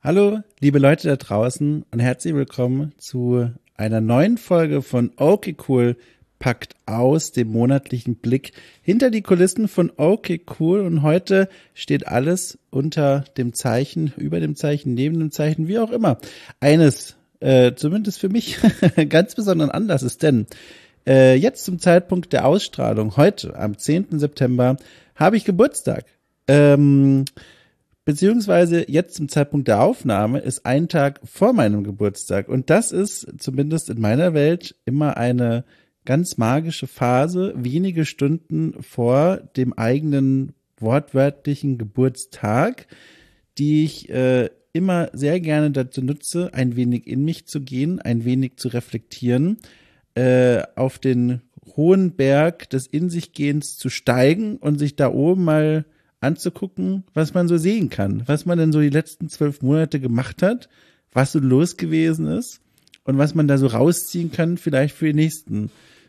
Hallo, liebe Leute da draußen und herzlich willkommen zu einer neuen Folge von Okay Cool packt aus, dem monatlichen Blick hinter die Kulissen von Okay Cool. Und heute steht alles unter dem Zeichen, über dem Zeichen, neben dem Zeichen, wie auch immer. Eines, zumindest für mich, ganz besonderen Anlasses, denn jetzt zum Zeitpunkt der Ausstrahlung, heute am 10. September, habe ich Geburtstag. Beziehungsweise jetzt zum Zeitpunkt der Aufnahme ist ein Tag vor meinem Geburtstag. Und das ist zumindest in meiner Welt immer eine ganz magische Phase, wenige Stunden vor dem eigenen wortwörtlichen Geburtstag, die ich immer sehr gerne dazu nutze, ein wenig in mich zu gehen, ein wenig zu reflektieren, auf den hohen Berg des In sich Gehens zu steigen und sich da oben mal anzugucken, was man so sehen kann, was man denn so die letzten 12 Monate gemacht hat, was so los gewesen ist und was man da so rausziehen kann, vielleicht für die nächsten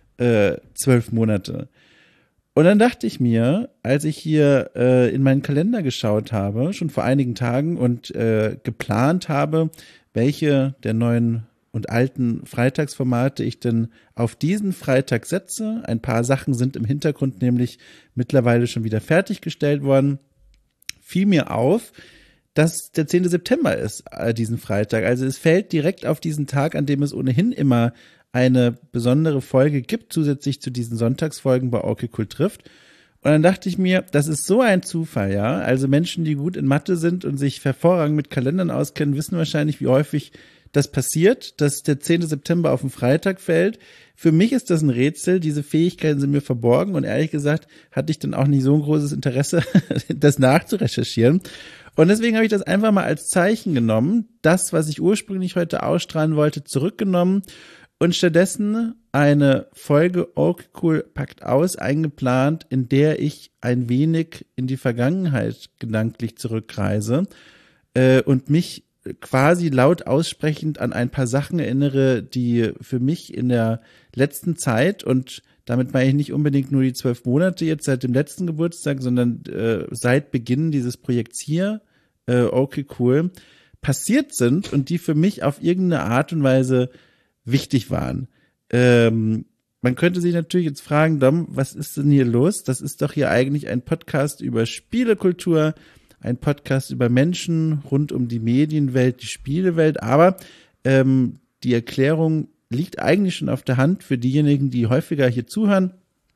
12 Monate. Und dann dachte ich mir, als ich hier in meinen Kalender geschaut habe, schon vor einigen Tagen und geplant habe, welche der neuen und alten Freitagsformate ich denn auf diesen Freitag setze. Ein paar Sachen sind im Hintergrund nämlich mittlerweile schon wieder fertiggestellt worden. Fiel mir auf, dass der 10. September ist, diesen Freitag. Also es fällt direkt auf diesen Tag, an dem es ohnehin immer eine besondere Folge gibt, zusätzlich zu diesen Sonntagsfolgen bei Okay Cool trifft. Und dann dachte ich mir, das ist so ein Zufall, ja. Also Menschen, die gut in Mathe sind und sich hervorragend mit Kalendern auskennen, wissen wahrscheinlich, wie häufig das passiert, dass der 10. September auf den Freitag fällt. Für mich ist das ein Rätsel. Diese Fähigkeiten sind mir verborgen und ehrlich gesagt hatte ich dann auch nicht so ein großes Interesse, das nachzurecherchieren. Und deswegen habe ich das einfach mal als Zeichen genommen, das, was ich ursprünglich heute ausstrahlen wollte, zurückgenommen und stattdessen eine Folge Okay Cool packt aus eingeplant, in der ich ein wenig in die Vergangenheit gedanklich zurückreise und mich quasi laut aussprechend an ein paar Sachen erinnere, die für mich in der letzten Zeit, und damit meine ich nicht unbedingt nur die 12 Monate jetzt seit dem letzten Geburtstag, sondern seit Beginn dieses Projekts hier, Okay Cool, passiert sind und die für mich auf irgendeine Art und Weise wichtig waren. Man könnte sich natürlich jetzt fragen, Dom, was ist denn hier los? Das ist doch hier eigentlich ein Podcast über Spielekultur, ein Podcast über Menschen rund um die Medienwelt, die Spielewelt, aber die Erklärung liegt eigentlich schon auf der Hand für diejenigen, die häufiger hier zuhören.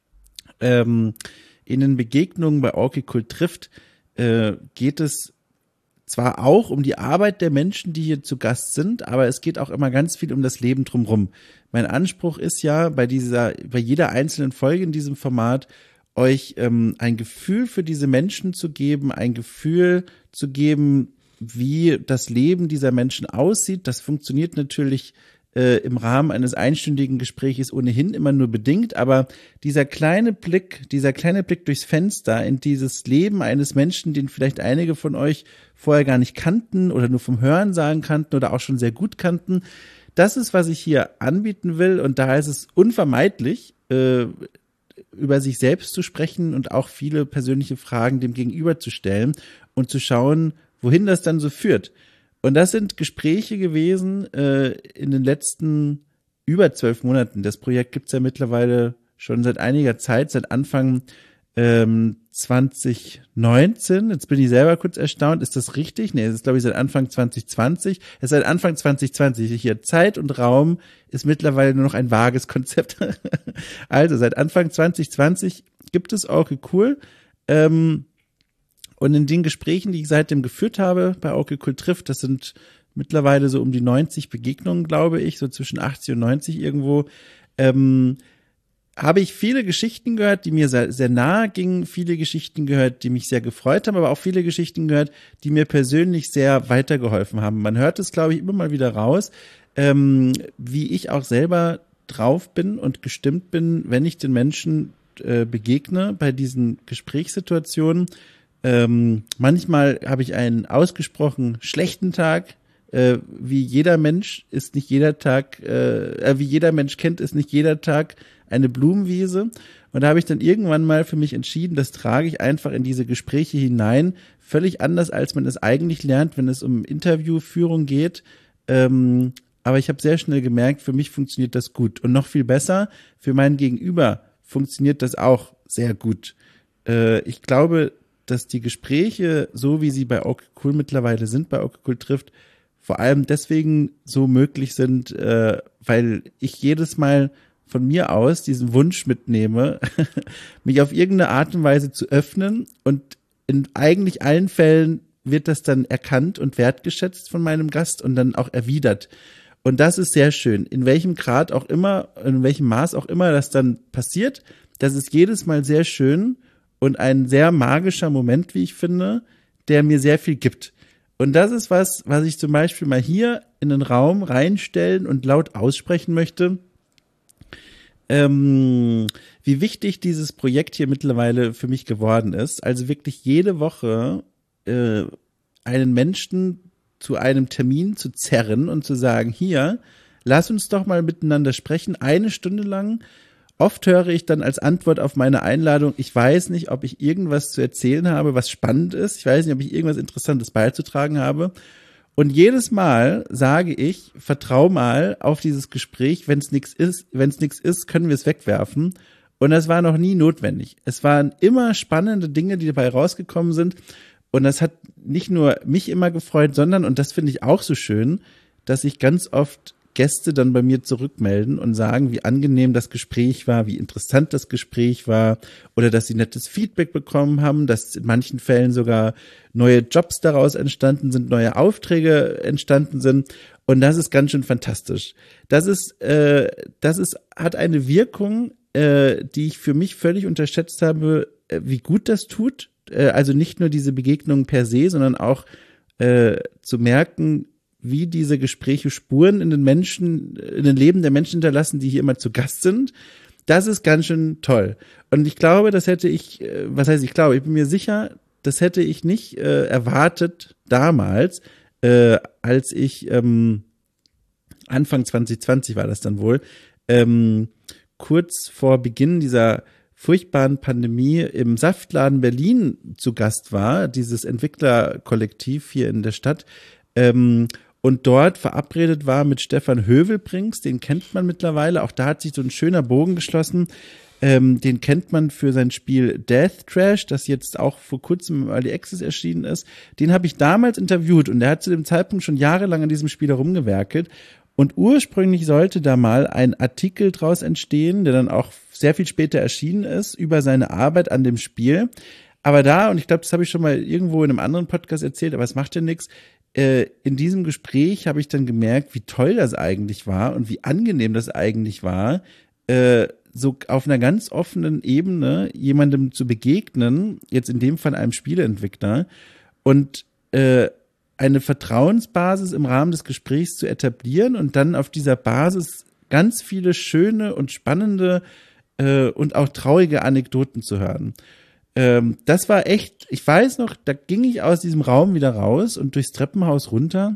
In den Begegnungen bei Okay Cool trifft geht es zwar auch um die Arbeit der Menschen, die hier zu Gast sind, aber es geht auch immer ganz viel um das Leben drumherum. Mein Anspruch ist ja bei jeder einzelnen Folge in diesem Format, euch ein Gefühl für diese Menschen zu geben, ein Gefühl zu geben, wie das Leben dieser Menschen aussieht. Das funktioniert natürlich im Rahmen eines einstündigen Gespräches ohnehin immer nur bedingt, aber dieser kleine Blick durchs Fenster in dieses Leben eines Menschen, den vielleicht einige von euch vorher gar nicht kannten oder nur vom Hörensagen kannten oder auch schon sehr gut kannten, das ist, was ich hier anbieten will, und daher ist es unvermeidlich, über sich selbst zu sprechen und auch viele persönliche Fragen dem Gegenüber zu stellen und zu schauen, wohin das dann so führt. Und das sind Gespräche gewesen in den letzten über 12 Monaten. Das Projekt gibt's ja mittlerweile schon seit einiger Zeit, seit Anfang 2019. Jetzt bin ich selber kurz erstaunt. Ist das richtig? Nee, es ist, glaube ich, seit Anfang 2020. Es ist seit Anfang 2020. Hier Zeit und Raum ist mittlerweile nur noch ein vages Konzept. Also seit Anfang 2020 gibt es Okay Cool. Und in den Gesprächen, die ich seitdem geführt habe bei Okay Cool trifft, das sind mittlerweile so um die 90 Begegnungen, glaube ich, so zwischen 80 und 90 irgendwo, habe ich viele Geschichten gehört, die mir sehr, sehr nahe gingen, viele Geschichten gehört, die mich sehr gefreut haben, aber auch viele Geschichten gehört, die mir persönlich sehr weitergeholfen haben. Man hört es, glaube ich, immer mal wieder raus, wie ich auch selber drauf bin und gestimmt bin, wenn ich den Menschen begegne bei diesen Gesprächssituationen. Manchmal habe ich einen ausgesprochen schlechten Tag, wie jeder Mensch ist nicht jeder Tag, wie jeder Mensch kennt, ist nicht jeder Tag eine Blumenwiese. Und da habe ich dann irgendwann mal für mich entschieden, das trage ich einfach in diese Gespräche hinein, völlig anders, als man es eigentlich lernt, wenn es um Interviewführung geht. Aber ich habe sehr schnell gemerkt, für mich funktioniert das gut. Und noch viel besser, für mein Gegenüber funktioniert das auch sehr gut. Ich glaube, dass die Gespräche, so wie sie bei Okay Cool mittlerweile sind, bei Okay Cool trifft, vor allem deswegen so möglich sind, weil ich jedes Mal von mir aus diesen Wunsch mitnehme, mich auf irgendeine Art und Weise zu öffnen, und in eigentlich allen Fällen wird das dann erkannt und wertgeschätzt von meinem Gast und dann auch erwidert. Und das ist sehr schön. In welchem Grad auch immer, in welchem Maß auch immer das dann passiert, das ist jedes Mal sehr schön und ein sehr magischer Moment, wie ich finde, der mir sehr viel gibt. Und das ist was ich zum Beispiel mal hier in den Raum reinstellen und laut aussprechen möchte. Wie wichtig dieses Projekt hier mittlerweile für mich geworden ist. Also wirklich jede Woche einen Menschen zu einem Termin zu zerren und zu sagen, hier, lass uns doch mal miteinander sprechen, 1 Stunde lang. Oft höre ich dann als Antwort auf meine Einladung, ich weiß nicht, ob ich irgendwas zu erzählen habe, was spannend ist. Ich weiß nicht, ob ich irgendwas Interessantes beizutragen habe. Und jedes Mal sage ich, vertrau mal auf dieses Gespräch, wenn es nichts ist, können wir es wegwerfen. Und das war noch nie notwendig. Es waren immer spannende Dinge, die dabei rausgekommen sind. Und das hat nicht nur mich immer gefreut, sondern, und das finde ich auch so schön, dass sich ganz oft Gäste dann bei mir zurückmelden und sagen, wie angenehm das Gespräch war, wie interessant das Gespräch war, oder dass sie nettes Feedback bekommen haben, dass in manchen Fällen sogar neue Jobs daraus entstanden sind, neue Aufträge entstanden sind. Und das ist ganz schön fantastisch. Das hat eine Wirkung, die ich für mich völlig unterschätzt habe, wie gut das tut. Also nicht nur diese Begegnungen per se, sondern auch zu merken, wie diese Gespräche Spuren in den Leben der Menschen hinterlassen, die hier immer zu Gast sind. Das ist ganz schön toll. Und ich glaube, ich bin mir sicher, das hätte ich nicht erwartet damals, als ich Anfang 2020 war das dann wohl, kurz vor Beginn dieser furchtbaren Pandemie im Saftladen Berlin zu Gast war, dieses Entwicklerkollektiv hier in der Stadt, und dort verabredet war mit Stefan Hövelbrings, den kennt man mittlerweile, auch da hat sich so ein schöner Bogen geschlossen, den kennt man für sein Spiel Death Trash, das jetzt auch vor kurzem im Early Access erschienen ist. Den habe ich damals interviewt und der hat zu dem Zeitpunkt schon jahrelang an diesem Spiel herumgewerkelt. Und ursprünglich sollte da mal ein Artikel draus entstehen, der dann auch sehr viel später erschienen ist, über seine Arbeit an dem Spiel. Aber da, und ich glaube, das habe ich schon mal irgendwo in einem anderen Podcast erzählt, aber es macht ja nichts, in diesem Gespräch habe ich dann gemerkt, wie toll das eigentlich war und wie angenehm das eigentlich war, so auf einer ganz offenen Ebene jemandem zu begegnen, jetzt in dem Fall einem Spieleentwickler, und eine Vertrauensbasis im Rahmen des Gesprächs zu etablieren und dann auf dieser Basis ganz viele schöne und spannende und auch traurige Anekdoten zu hören. Das war echt, ich weiß noch, da ging ich aus diesem Raum wieder raus und durchs Treppenhaus runter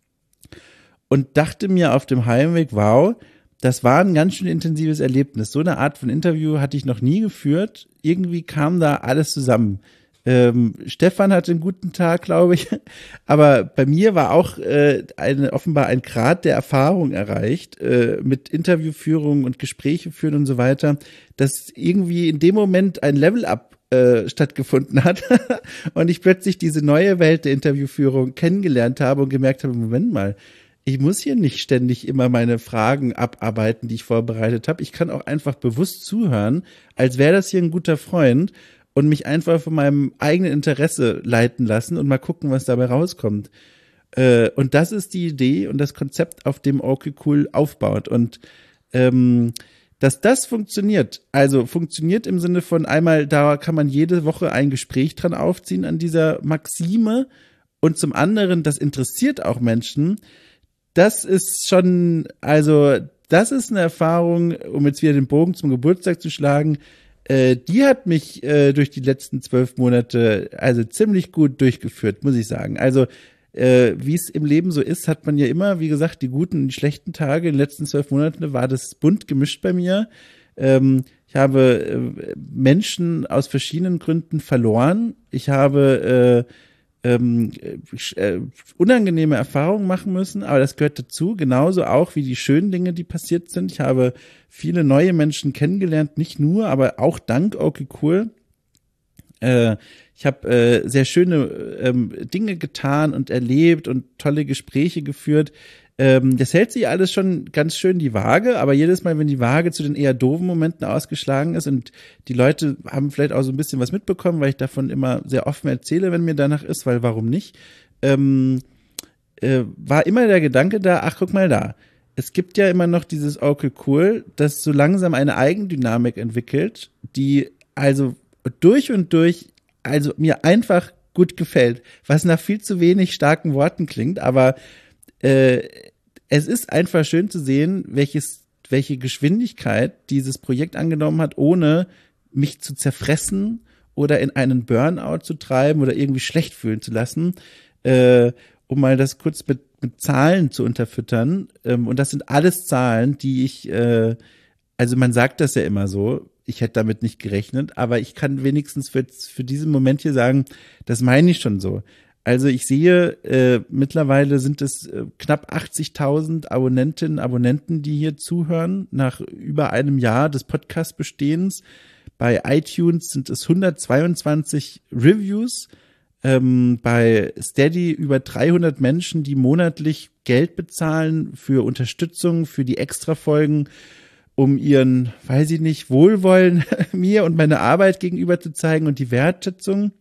und dachte mir auf dem Heimweg, wow, das war ein ganz schön intensives Erlebnis. So eine Art von Interview hatte ich noch nie geführt. Irgendwie kam da alles zusammen. Stefan hatte einen guten Tag, glaube ich, aber bei mir war auch offenbar ein Grad der Erfahrung erreicht, mit Interviewführung und Gespräche führen und so weiter, dass irgendwie in dem Moment ein Level-Up stattgefunden hat und ich plötzlich diese neue Welt der Interviewführung kennengelernt habe und gemerkt habe, Moment mal, ich muss hier nicht ständig immer meine Fragen abarbeiten, die ich vorbereitet habe. Ich kann auch einfach bewusst zuhören, als wäre das hier ein guter Freund, und mich einfach von meinem eigenen Interesse leiten lassen und mal gucken, was dabei rauskommt. Und das ist die Idee und das Konzept, auf dem Okay Cool aufbaut. Und dass das funktioniert, also funktioniert im Sinne von einmal, da kann man jede Woche ein Gespräch dran aufziehen an dieser Maxime, und zum anderen, das interessiert auch Menschen. Das ist schon, also das ist eine Erfahrung, um jetzt wieder den Bogen zum Geburtstag zu schlagen, die hat mich durch die letzten 12 Monate also ziemlich gut durchgeführt, muss ich sagen. Also wie es im Leben so ist, hat man ja immer, wie gesagt, die guten und die schlechten Tage. In den letzten 12 Monaten war das bunt gemischt bei mir. Ich habe Menschen aus verschiedenen Gründen verloren. Ich habe unangenehme Erfahrungen machen müssen, aber das gehört dazu, genauso auch wie die schönen Dinge, die passiert sind. Ich habe viele neue Menschen kennengelernt, nicht nur, aber auch dank Okay Cool. Ich habe sehr schöne Dinge getan und erlebt und tolle Gespräche geführt. Das hält sich alles schon ganz schön die Waage, aber jedes Mal, wenn die Waage zu den eher doofen Momenten ausgeschlagen ist und die Leute haben vielleicht auch so ein bisschen was mitbekommen, weil ich davon immer sehr offen erzähle, wenn mir danach ist, weil warum nicht, war immer der Gedanke da, ach guck mal da, es gibt ja immer noch dieses Okay Cool, das so langsam eine Eigendynamik entwickelt, die also durch und durch, also mir einfach gut gefällt, was nach viel zu wenig starken Worten klingt, aber es ist einfach schön zu sehen, welche Geschwindigkeit dieses Projekt angenommen hat, ohne mich zu zerfressen oder in einen Burnout zu treiben oder irgendwie schlecht fühlen zu lassen, um mal das kurz mit Zahlen zu unterfüttern. Und das sind alles Zahlen, die ich, also man sagt das ja immer so, ich hätte damit nicht gerechnet, aber ich kann wenigstens für diesen Moment hier sagen, das meine ich schon so. Also ich sehe, mittlerweile sind es knapp 80.000 Abonnentinnen, Abonnenten, die hier zuhören, nach über einem Jahr des Podcast-Bestehens. Bei iTunes sind es 122 Reviews, bei Steady über 300 Menschen, die monatlich Geld bezahlen für Unterstützung, für die Extrafolgen, um ihren, weiß ich nicht, Wohlwollen mir und meiner Arbeit gegenüber zu zeigen und die Wertschätzung.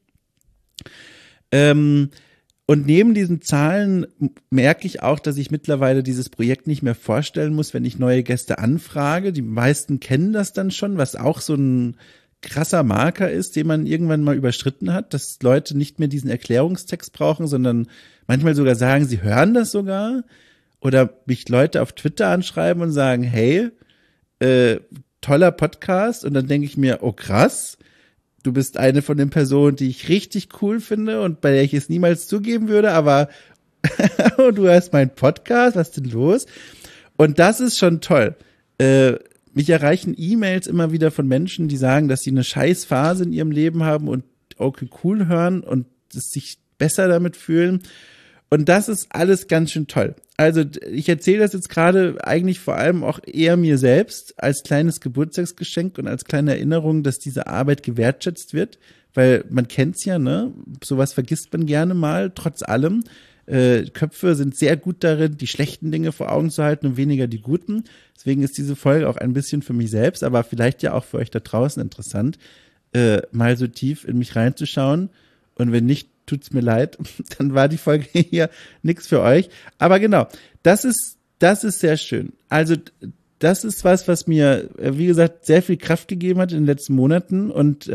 Und neben diesen Zahlen merke ich auch, dass ich mittlerweile dieses Projekt nicht mehr vorstellen muss, wenn ich neue Gäste anfrage. Die meisten kennen das dann schon, was auch so ein krasser Marker ist, den man irgendwann mal überschritten hat, dass Leute nicht mehr diesen Erklärungstext brauchen, sondern manchmal sogar sagen, sie hören das sogar. Oder mich Leute auf Twitter anschreiben und sagen, hey, toller Podcast. Und dann denke ich mir, oh krass, du bist eine von den Personen, die ich richtig cool finde und bei der ich es niemals zugeben würde, aber du hörst meinen Podcast, was ist denn los? Und das ist schon toll. Mich erreichen E-Mails immer wieder von Menschen, die sagen, dass sie eine scheiß Phase in ihrem Leben haben und Okay Cool hören und sich besser damit fühlen. Und das ist alles ganz schön toll. Also ich erzähle das jetzt gerade eigentlich vor allem auch eher mir selbst als kleines Geburtstagsgeschenk und als kleine Erinnerung, dass diese Arbeit gewertschätzt wird, weil man kennt's ja, ne? Sowas vergisst man gerne mal, trotz allem. Köpfe sind sehr gut darin, die schlechten Dinge vor Augen zu halten und weniger die guten. Deswegen ist diese Folge auch ein bisschen für mich selbst, aber vielleicht ja auch für euch da draußen interessant, mal so tief in mich reinzuschauen. Und wenn nicht, tut's mir leid, dann war die Folge hier nix für euch. Aber genau, das ist sehr schön. Also das ist was mir, wie gesagt, sehr viel Kraft gegeben hat in den letzten Monaten und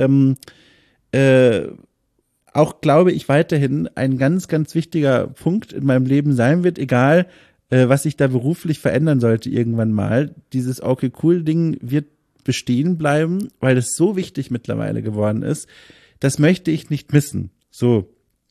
auch glaube ich weiterhin ein ganz, ganz wichtiger Punkt in meinem Leben sein wird, egal was sich da beruflich verändern sollte irgendwann mal. Dieses Okay Cool Ding wird bestehen bleiben, weil es so wichtig mittlerweile geworden ist. Das möchte ich nicht missen. So.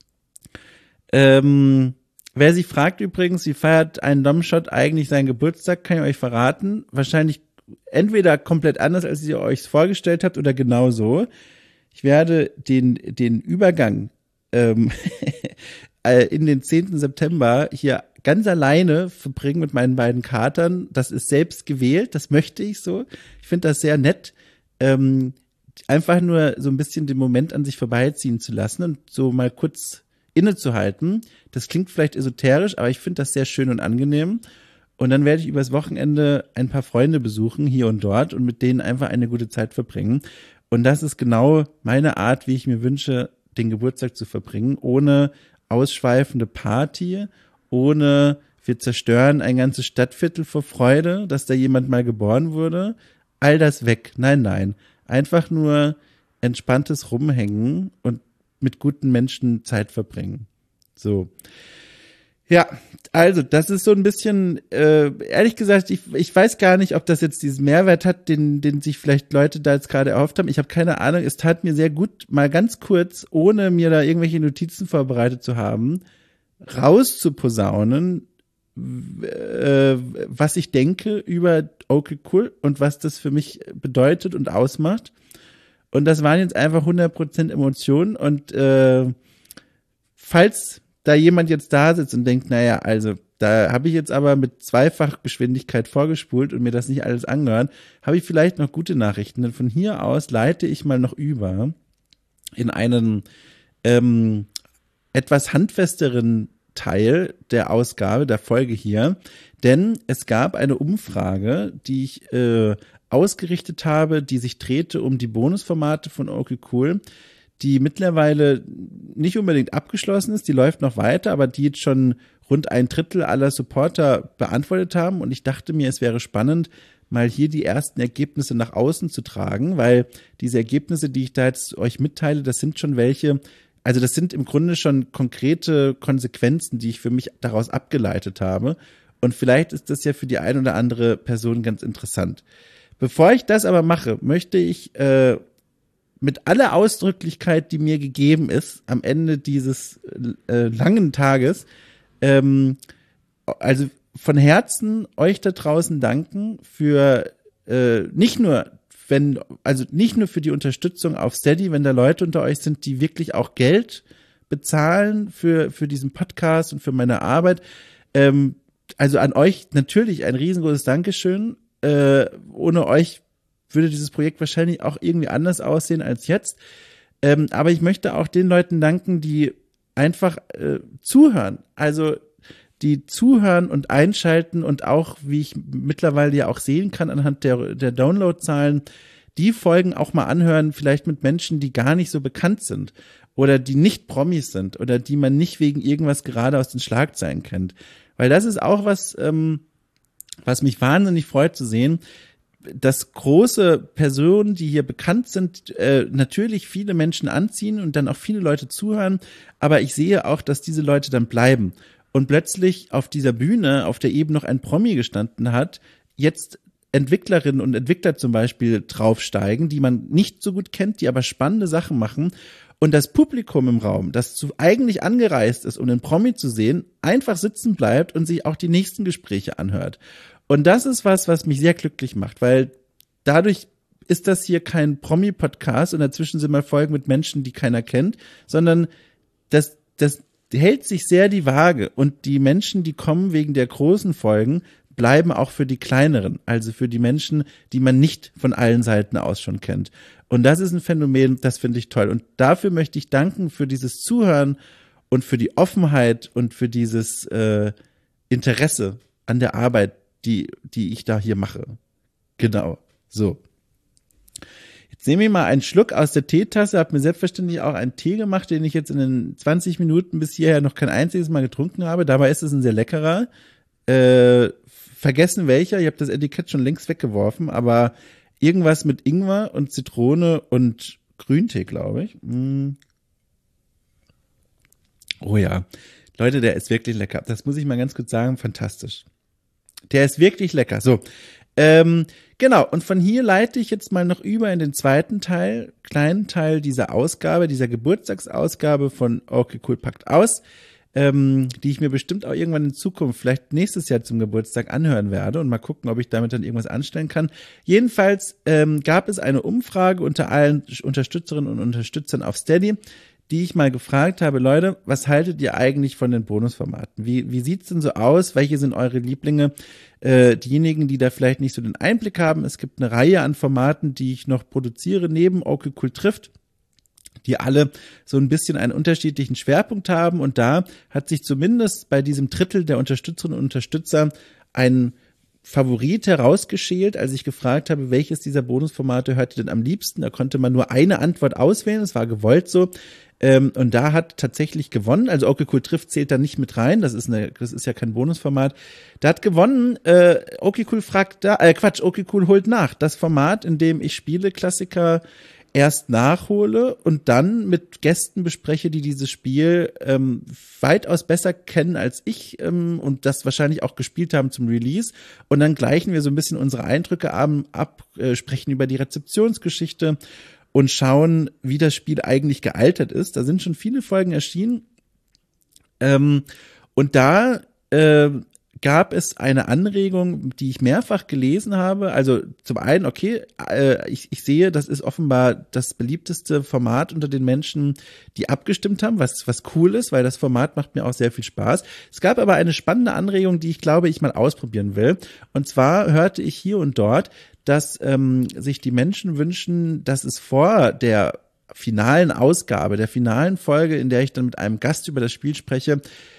Wer sich fragt übrigens, wie feiert ein Domshot eigentlich seinen Geburtstag, kann ich euch verraten. Wahrscheinlich entweder komplett anders, als ihr euch vorgestellt habt, oder genau so. Ich werde den Übergang in den 10. September hier ganz alleine verbringen mit meinen beiden Katern. Das ist selbst gewählt, das möchte ich so. Ich finde das sehr nett, einfach nur so ein bisschen den Moment an sich vorbeiziehen zu lassen und so mal kurz innezuhalten. Das klingt vielleicht esoterisch, aber ich finde das sehr schön und angenehm. Und dann werde ich übers Wochenende ein paar Freunde besuchen, hier und dort, und mit denen einfach eine gute Zeit verbringen. Und das ist genau meine Art, wie ich mir wünsche, den Geburtstag zu verbringen, ohne ausschweifende Party, ohne wir zerstören ein ganzes Stadtviertel vor Freude, dass da jemand mal geboren wurde. All das weg. Nein, nein. Einfach nur entspanntes Rumhängen und mit guten Menschen Zeit verbringen. So. Ja, also das ist so ein bisschen, ehrlich gesagt, ich weiß gar nicht, ob das jetzt diesen Mehrwert hat, den sich vielleicht Leute da jetzt gerade erhofft haben. Ich habe keine Ahnung. Es tat mir sehr gut, mal ganz kurz, ohne mir da irgendwelche Notizen vorbereitet zu haben, rauszuposaunen, was ich denke über Okay Cool und was das für mich bedeutet und ausmacht. Und das waren jetzt einfach 100% Emotionen. Und falls da jemand jetzt da sitzt und denkt, naja, also da habe ich jetzt aber mit Zweifachgeschwindigkeit vorgespult und mir das nicht alles angehört, habe ich vielleicht noch gute Nachrichten. Denn von hier aus leite ich mal noch über in einen etwas handfesteren Teil der Ausgabe, der Folge hier. Denn es gab eine Umfrage, die ich ausgerichtet habe, die sich drehte um die Bonusformate von Okay Cool, die mittlerweile nicht unbedingt abgeschlossen ist, die läuft noch weiter, aber die jetzt schon rund 1/3 aller Supporter beantwortet haben. Und ich dachte mir, es wäre spannend, mal hier die ersten Ergebnisse nach außen zu tragen, weil diese Ergebnisse, die ich da jetzt euch mitteile, das sind schon welche, also das sind im Grunde schon konkrete Konsequenzen, die ich für mich daraus abgeleitet habe. Und vielleicht ist das ja für die eine oder andere Person ganz interessant. Bevor ich das aber mache, möchte ich mit aller Ausdrücklichkeit, die mir gegeben ist, am Ende dieses langen Tages, also von Herzen euch da draußen danken für nicht nur für die Unterstützung auf Steady, wenn da Leute unter euch sind, die wirklich auch Geld bezahlen für diesen Podcast und für meine Arbeit. Also an euch natürlich ein riesengroßes Dankeschön. Ohne euch würde dieses Projekt wahrscheinlich auch irgendwie anders aussehen als jetzt. Aber ich möchte auch den Leuten danken, die einfach zuhören. Also die zuhören und einschalten und auch, wie ich mittlerweile ja auch sehen kann anhand der Downloadzahlen, die Folgen auch mal anhören, vielleicht mit Menschen, die gar nicht so bekannt sind oder die nicht Promis sind oder die man nicht wegen irgendwas gerade aus den Schlagzeilen kennt. Weil das ist auch was, was mich wahnsinnig freut zu sehen, dass große Personen, die hier bekannt sind, natürlich viele Menschen anziehen und dann auch viele Leute zuhören, aber ich sehe auch, dass diese Leute dann bleiben und plötzlich auf dieser Bühne, auf der eben noch ein Promi gestanden hat, jetzt Entwicklerinnen und Entwickler zum Beispiel draufsteigen, die man nicht so gut kennt, die aber spannende Sachen machen und das Publikum im Raum, das eigentlich angereist ist, um den Promi zu sehen, einfach sitzen bleibt und sich auch die nächsten Gespräche anhört. Und das ist was mich sehr glücklich macht, weil dadurch ist das hier kein Promi-Podcast und dazwischen sind mal Folgen mit Menschen, die keiner kennt, sondern das hält sich sehr die Waage und die Menschen, die kommen wegen der großen Folgen, bleiben auch für die kleineren, also für die Menschen, die man nicht von allen Seiten aus schon kennt. Und das ist ein Phänomen, das finde ich toll. Und dafür möchte ich danken für dieses Zuhören und für die Offenheit und für dieses Interesse an der Arbeit, die ich da hier mache. Genau, so. Jetzt nehme ich mal einen Schluck aus der Teetasse, habe mir selbstverständlich auch einen Tee gemacht, den ich jetzt in den 20 Minuten bis hierher noch kein einziges Mal getrunken habe. Dabei ist es ein sehr leckerer. Vergessen welcher, ich habe das Etikett schon längst weggeworfen, aber irgendwas mit Ingwer und Zitrone und Grüntee, glaube ich. Oh ja, Leute, der ist wirklich lecker. Das muss ich mal ganz kurz sagen, fantastisch. Der ist wirklich lecker. So, genau. Und von hier leite ich jetzt mal noch über in den zweiten Teil, kleinen Teil dieser Ausgabe, dieser Geburtstagsausgabe von Okay Cool packt aus, die ich mir bestimmt auch irgendwann in Zukunft, vielleicht nächstes Jahr zum Geburtstag anhören werde und mal gucken, ob ich damit dann irgendwas anstellen kann. Jedenfalls gab es eine Umfrage unter allen Unterstützerinnen und Unterstützern auf Steady, die ich mal gefragt habe, Leute, was haltet ihr eigentlich von den Bonusformaten? Wie sieht's denn so aus? Welche sind eure Lieblinge? Diejenigen, die da vielleicht nicht so den Einblick haben, es gibt eine Reihe an Formaten, die ich noch produziere, neben Okay Cool trifft, die alle so ein bisschen einen unterschiedlichen Schwerpunkt haben. Und da hat sich zumindest bei diesem Drittel der Unterstützerinnen und Unterstützer ein Favorit herausgeschält, als ich gefragt habe, welches dieser Bonusformate hört ihr denn am liebsten? Da konnte man nur eine Antwort auswählen, es war gewollt so. Und da hat tatsächlich gewonnen, also Okay Cool trifft zählt da nicht mit rein, das ist ja kein Bonusformat. Da hat gewonnen, Okay Cool holt nach. Das Format, in dem ich Spieleklassiker erst nachhole und dann mit Gästen bespreche, die dieses Spiel weitaus besser kennen als ich und das wahrscheinlich auch gespielt haben zum Release. Und dann gleichen wir so ein bisschen unsere Eindrücke ab, sprechen über die Rezeptionsgeschichte und schauen, wie das Spiel eigentlich gealtert ist. Da sind schon viele Folgen erschienen. Ähm, und da gab es eine Anregung, die ich mehrfach gelesen habe. Also zum einen, okay, ich sehe, das ist offenbar das beliebteste Format unter den Menschen, die abgestimmt haben, was cool ist, weil das Format macht mir auch sehr viel Spaß. Es gab aber eine spannende Anregung, die ich glaube, ich mal ausprobieren will. Und zwar hörte ich hier und dort, dass sich die Menschen wünschen, dass es vor der finalen Ausgabe, der finalen Folge, in der ich dann mit einem Gast über das Spiel spreche,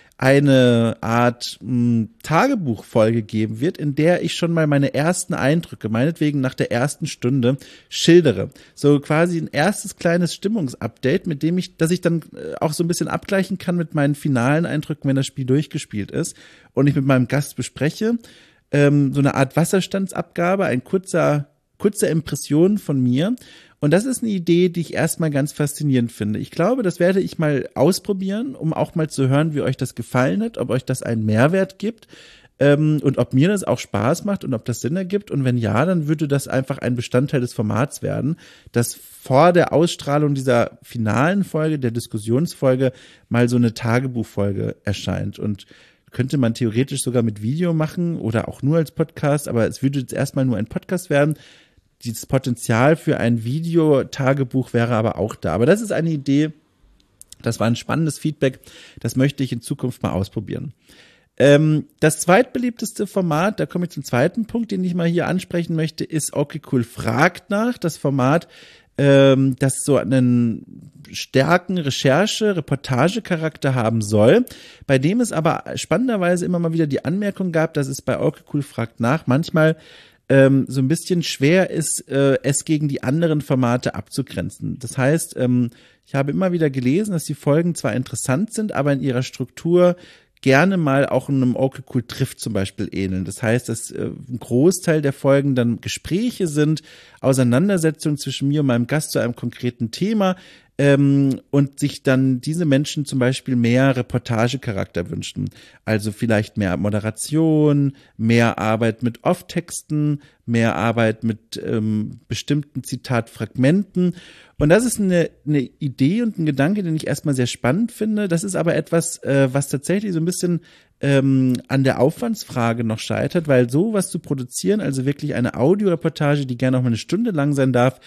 eine Art Tagebuchfolge geben wird, in der ich schon mal meine ersten Eindrücke, meinetwegen nach der ersten Stunde, schildere. So quasi ein erstes kleines Stimmungsupdate, mit dem dass ich dann auch so ein bisschen abgleichen kann mit meinen finalen Eindrücken, wenn das Spiel durchgespielt ist und ich mit meinem Gast bespreche. So eine Art Wasserstandsabgabe, ein kurze Impression von mir. Und das ist eine Idee, die ich erstmal ganz faszinierend finde. Ich glaube, das werde ich mal ausprobieren, um auch mal zu hören, wie euch das gefallen hat, ob euch das einen Mehrwert gibt und ob mir das auch Spaß macht und ob das Sinn ergibt. Und wenn ja, dann würde das einfach ein Bestandteil des Formats werden, dass vor der Ausstrahlung dieser finalen Folge, der Diskussionsfolge, mal so eine Tagebuchfolge erscheint. Und könnte man theoretisch sogar mit Video machen oder auch nur als Podcast, aber es würde jetzt erstmal nur ein Podcast werden. Dieses Potenzial für ein Videotagebuch wäre aber auch da. Aber das ist eine Idee, das war ein spannendes Feedback, das möchte ich in Zukunft mal ausprobieren. Das zweitbeliebteste Format, da komme ich zum zweiten Punkt, den ich mal hier ansprechen möchte, ist Okay Cool fragt nach. Das Format, das so einen starken Reportagecharakter haben soll, bei dem es aber spannenderweise immer mal wieder die Anmerkung gab, dass es bei Okay Cool fragt nach manchmal so ein bisschen schwer ist, es gegen die anderen Formate abzugrenzen. Das heißt, ich habe immer wieder gelesen, dass die Folgen zwar interessant sind, aber in ihrer Struktur gerne mal auch einem Okay Cool trifft zum Beispiel ähneln. Das heißt, dass ein Großteil der Folgen dann Gespräche sind, Auseinandersetzungen zwischen mir und meinem Gast zu einem konkreten Thema, und sich dann diese Menschen zum Beispiel mehr Reportagecharakter wünschen. Also vielleicht mehr Moderation, mehr Arbeit mit Off-Texten, mehr Arbeit mit bestimmten Zitatfragmenten. Und das ist eine Idee und ein Gedanke, den ich erstmal sehr spannend finde. Das ist aber etwas, was tatsächlich so ein bisschen an der Aufwandsfrage noch scheitert, weil sowas zu produzieren, also wirklich eine Audioreportage, die gerne auch mal eine Stunde lang sein darf,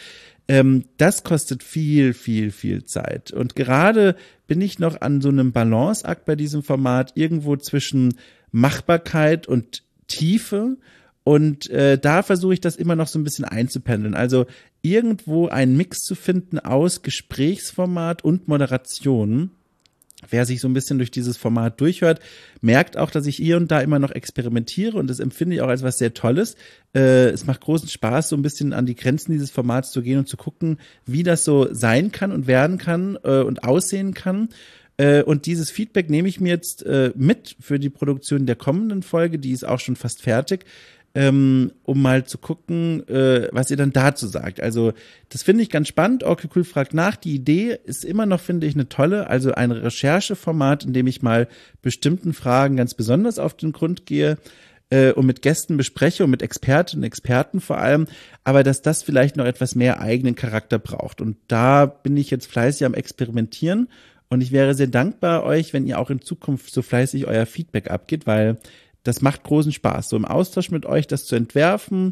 das kostet viel, viel, viel Zeit. Und gerade bin ich noch an so einem Balanceakt bei diesem Format irgendwo zwischen Machbarkeit und Tiefe. Und da versuche ich das immer noch so ein bisschen einzupendeln. Also irgendwo einen Mix zu finden aus Gesprächsformat und Moderation. Wer sich so ein bisschen durch dieses Format durchhört, merkt auch, dass ich hier und da immer noch experimentiere und das empfinde ich auch als was sehr Tolles. Es macht großen Spaß, so ein bisschen an die Grenzen dieses Formats zu gehen und zu gucken, wie das so sein kann und werden kann und aussehen kann. Und dieses Feedback nehme ich mir jetzt mit für die Produktion der kommenden Folge, die ist auch schon fast fertig, um mal zu gucken, was ihr dann dazu sagt. Also das finde ich ganz spannend. Okay Cool fragt nach. Die Idee ist immer noch, finde ich, eine tolle, also ein Rechercheformat, in dem ich mal bestimmten Fragen ganz besonders auf den Grund gehe und mit Gästen bespreche und mit Expertinnen und Experten vor allem, aber dass das vielleicht noch etwas mehr eigenen Charakter braucht. Und da bin ich jetzt fleißig am Experimentieren und ich wäre sehr dankbar euch, wenn ihr auch in Zukunft so fleißig euer Feedback abgebt, weil das macht großen Spaß, so im Austausch mit euch das zu entwerfen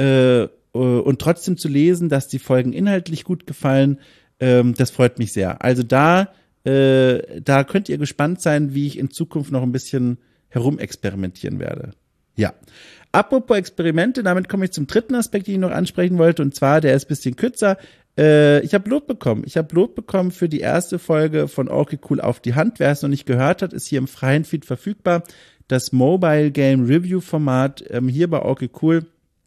und trotzdem zu lesen, dass die Folgen inhaltlich gut gefallen. Das freut mich sehr. Also da könnt ihr gespannt sein, wie ich in Zukunft noch ein bisschen herumexperimentieren werde. Ja. Apropos Experimente, damit komme ich zum dritten Aspekt, den ich noch ansprechen wollte, und zwar, der ist ein bisschen kürzer. Ich habe Lob bekommen. Ich habe Lob bekommen für die erste Folge von Okay Cool auf die Hand. Wer es noch nicht gehört hat, ist hier im freien Feed verfügbar. Das Mobile Game Review Format hier bei Okay Cool,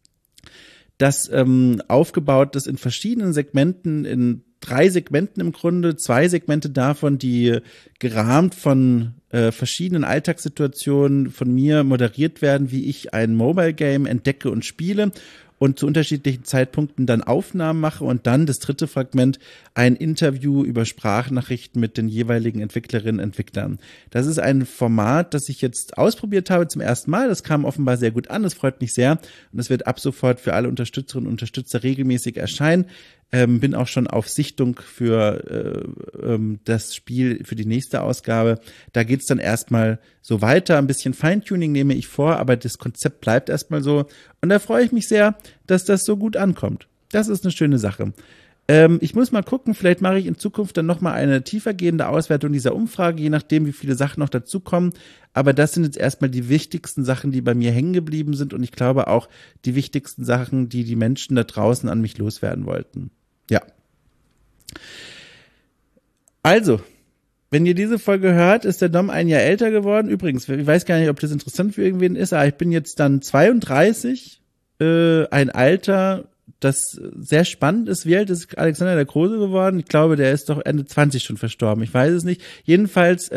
das aufgebaut ist in verschiedenen Segmenten, in 3 Segmenten im Grunde, 2 Segmente davon, die gerahmt von verschiedenen Alltagssituationen von mir moderiert werden, wie ich ein Mobile Game entdecke und spiele und zu unterschiedlichen Zeitpunkten dann Aufnahmen mache und dann das dritte Fragment ein Interview über Sprachnachrichten mit den jeweiligen Entwicklerinnen und Entwicklern. Das ist ein Format, das ich jetzt ausprobiert habe zum ersten Mal. Das kam offenbar sehr gut an, das freut mich sehr und das wird ab sofort für alle Unterstützerinnen und Unterstützer regelmäßig erscheinen. Bin auch schon auf Sichtung für das Spiel, für die nächste Ausgabe. Da geht's dann erstmal so weiter. Ein bisschen Feintuning nehme ich vor, aber das Konzept bleibt erstmal so. Und da freue ich mich sehr, dass das so gut ankommt. Das ist eine schöne Sache. Ich muss mal gucken, vielleicht mache ich in Zukunft dann nochmal eine tiefergehende Auswertung dieser Umfrage, je nachdem, wie viele Sachen noch dazukommen. Aber das sind jetzt erstmal die wichtigsten Sachen, die bei mir hängen geblieben sind und ich glaube auch die wichtigsten Sachen, die die Menschen da draußen an mich loswerden wollten. Ja. Also, wenn ihr diese Folge hört, ist der Dom ein Jahr älter geworden. Übrigens, ich weiß gar nicht, ob das interessant für irgendwen ist, aber ich bin jetzt dann 32, ein Alter, das sehr spannend ist. Wie alt ist Alexander der Große geworden? Ich glaube, der ist doch Ende 20 schon verstorben. Ich weiß es nicht. Jedenfalls,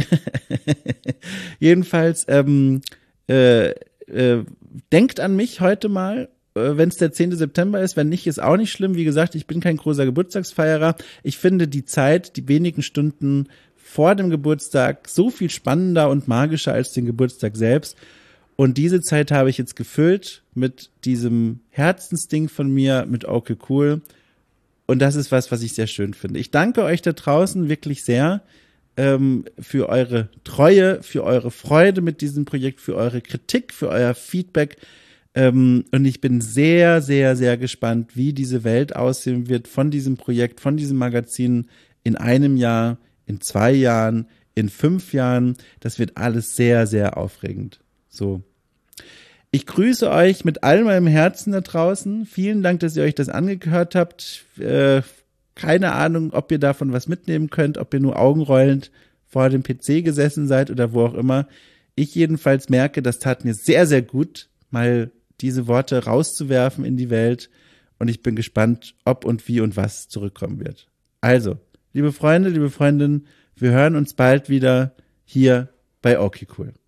denkt an mich heute mal, wenn es der 10. September ist. Wenn nicht, ist auch nicht schlimm. Wie gesagt, ich bin kein großer Geburtstagsfeierer. Ich finde die Zeit, die wenigen Stunden vor dem Geburtstag so viel spannender und magischer als den Geburtstag selbst. Und diese Zeit habe ich jetzt gefüllt mit diesem Herzensding von mir, mit Okay Cool. Und das ist was ich sehr schön finde. Ich danke euch da draußen wirklich sehr für eure Treue, für eure Freude mit diesem Projekt, für eure Kritik, für euer Feedback. Und ich bin sehr, sehr, sehr gespannt, wie diese Welt aussehen wird von diesem Projekt, von diesem Magazin in einem Jahr, in 2 Jahren, in 5 Jahren. Das wird alles sehr, sehr aufregend. So. Ich grüße euch mit all meinem Herzen da draußen. Vielen Dank, dass ihr euch das angehört habt. Keine Ahnung, ob ihr davon was mitnehmen könnt, ob ihr nur augenrollend vor dem PC gesessen seid oder wo auch immer. Ich jedenfalls merke, das tat mir sehr, sehr gut, mal diese Worte rauszuwerfen in die Welt. Und ich bin gespannt, ob und wie und was zurückkommen wird. Also, liebe Freunde, liebe Freundinnen, wir hören uns bald wieder hier bei Okay Cool.